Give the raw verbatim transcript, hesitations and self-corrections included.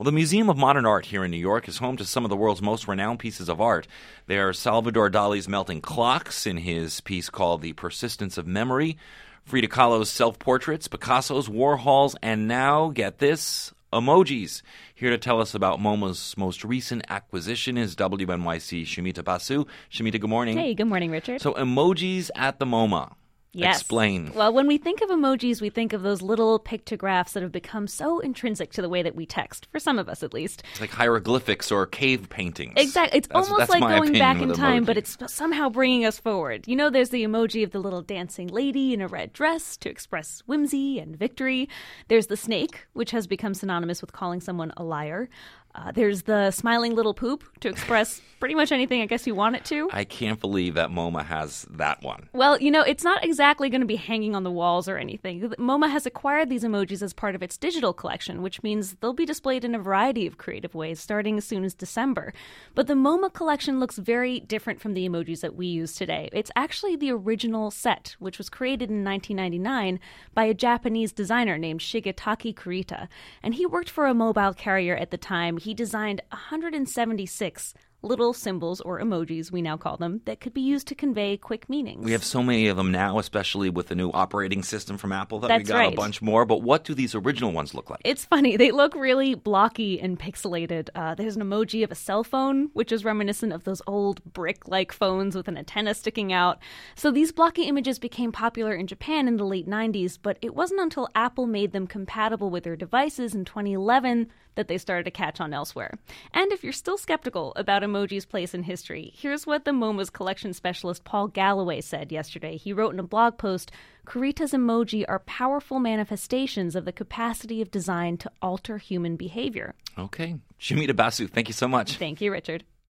Well, the Museum of Modern Art here in New York is home to some of the world's most renowned pieces of art. They are Salvador Dali's melting clocks in his piece called The Persistence of Memory, Frida Kahlo's self-portraits, Picasso's Warhols, and now, get this, emojis. Here to tell us about MoMA's most recent acquisition is W N Y C Shumita Basu. Shumita, good morning. Hey, good morning, Richard. So emojis at the MoMA. Yes. Explain. Well, when we think of emojis, we think of those little pictographs that have become so intrinsic to the way that we text, for some of us at least. It's like hieroglyphics or cave paintings. Exactly. It's that's, almost that's like my going back opinion in with time, emojis. but it's somehow bringing us forward. You know, there's the emoji of the little dancing lady in a red dress to express whimsy and victory. There's the snake, which has become synonymous with calling someone a liar. Uh, there's the smiling little poop to express pretty much anything I guess you want it to. I can't believe that MoMA has that one. Well, you know, it's not exactly going to be hanging on the walls or anything. MoMA has acquired these emojis as part of its digital collection, which means they'll be displayed in a variety of creative ways starting as soon as December. But the MoMA collection looks very different from the emojis that we use today. It's actually the original set, which was created in nineteen ninety-nine by a Japanese designer named Shigetaki Kurita. And he worked for a mobile carrier at the time. He designed one hundred seventy-six little symbols, or emojis we now call them, that could be used to convey quick meanings. We have so many of them now, especially with the new operating system from Apple that That's we got right. a bunch more. But what do these original ones look like? It's funny. They look really blocky and pixelated. Uh, there's an emoji of a cell phone, which is reminiscent of those old brick-like phones with an antenna sticking out. So these blocky images became popular in Japan in the late nineties, but it wasn't until Apple made them compatible with their devices in twenty eleven that they started to catch on elsewhere. And if you're still skeptical about emoji's place in history, here's what the MoMA's collection specialist Paul Galloway said yesterday. He wrote in a blog post, "Kurita's emoji are powerful manifestations of the capacity of design to alter human behavior." Okay. Shumita Basu, thank you so much. Thank you, Richard.